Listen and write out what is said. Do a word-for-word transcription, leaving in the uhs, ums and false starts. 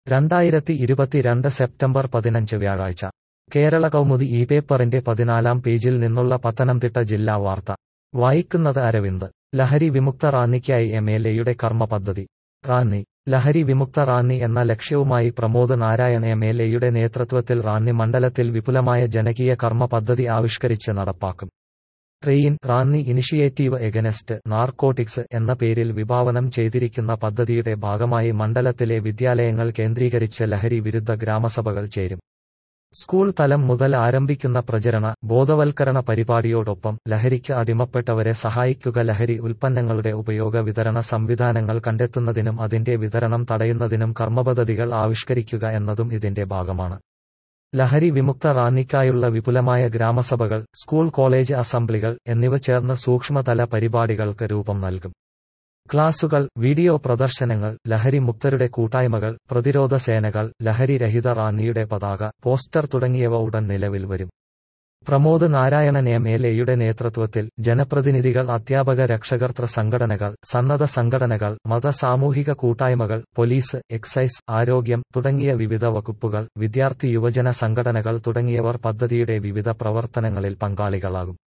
രണ്ടായിരത്തി ഇരുപത്തിരണ്ട് സെപ്റ്റംബർ പതിനഞ്ച് വ്യാഴാഴ്ച കേരള കൗമുദി ഈ പേപ്പറിന്റെ പതിനാലാം പേജിൽ നിന്നുള്ള പത്തനംതിട്ട ജില്ലാ വാർത്ത വായിക്കുന്നത് അരവിന്ദ്. ലഹരി വിമുക്ത റാന്നിക്കായി എം എൽ എയുടെ കർമ്മ പദ്ധതി. റാന്നി. ലഹരി വിമുക്ത റാന്നി എന്ന ലക്ഷ്യവുമായി പ്രമോദ് നാരായൺ എം എൽ എയുടെ നേതൃത്വത്തിൽ റാന്നി മണ്ഡലത്തിൽ വിപുലമായ ജനകീയ കർമ്മ പദ്ധതി ആവിഷ്കരിച്ച് നടപ്പാക്കും. Train Ranni initiative against narcotics എന്ന പേരിൽ വിഭാവനം ചെയ്തിരിക്കുന്ന പദ്ധതിയുടെ ഭാഗമായി മണ്ഡലത്തിലെ വിദ്യാലയങ്ങൾ കേന്ദ്രീകരിച്ച് ലഹരി വിരുദ്ധ ഗ്രാമസഭകൾ ചേരും. സ്കൂൾ തലം മുതൽ ആരംഭിക്കുന്ന പ്രചരണ ബോധവൽക്കരണ പരിപാടിയോടൊപ്പം ലഹരിക്ക് അടിമപ്പെട്ടവരെ സഹായിക്കുക, ലഹരി ഉൽപ്പന്നങ്ങളുടെ ഉപയോഗ വിതരണ സംവിധാനങ്ങൾ കണ്ടെത്തുന്നതിനും അതിന്റെ വിതരണം തടയുന്നതിനും കർമ്മപദ്ധതികൾ ആവിഷ്കരിക്കുക എന്നതും ഇതിന്റെ ഭാഗമാണ്. ലഹരി വിമുക്ത റാന്നിക്കായുള്ള വിപുലമായ ഗ്രാമസഭകൾ, സ്കൂൾ കോളേജ് അസംബ്ലികൾ എന്നിവ ചേർന്ന് സൂക്ഷ്മതല പരിപാടികൾക്ക് രൂപം നൽകും. ക്ലാസുകൾ, വീഡിയോ പ്രദർശനങ്ങൾ, ലഹരി മുക്തരുടെ കൂട്ടായ്മകൾ, പ്രതിരോധ സേനകൾ, ലഹരി രഹിത റാന്നിയുടെ പതാക, പോസ്റ്റർ തുടങ്ങിയവ ഉടൻ നിലവിൽ വരും. പ്രമോദ് നാരായണൻ എം എൽ എയുടെ നേതൃത്വത്തിൽ ജനപ്രതിനിധികൾ, അധ്യാപക രക്ഷകർതൃ സംഘടനകൾ, സന്നദ്ധ സംഘടനകൾ, മത സാമൂഹിക കൂട്ടായ്മകൾ, പോലീസ്, എക്സൈസ്, ആരോഗ്യം തുടങ്ങിയ വിവിധ വകുപ്പുകൾ, വിദ്യാർത്ഥി യുവജന സംഘടനകൾ തുടങ്ങിയവർ പദ്ധതിയുടെ വിവിധ പ്രവർത്തനങ്ങളിൽ പങ്കാളികളാകും.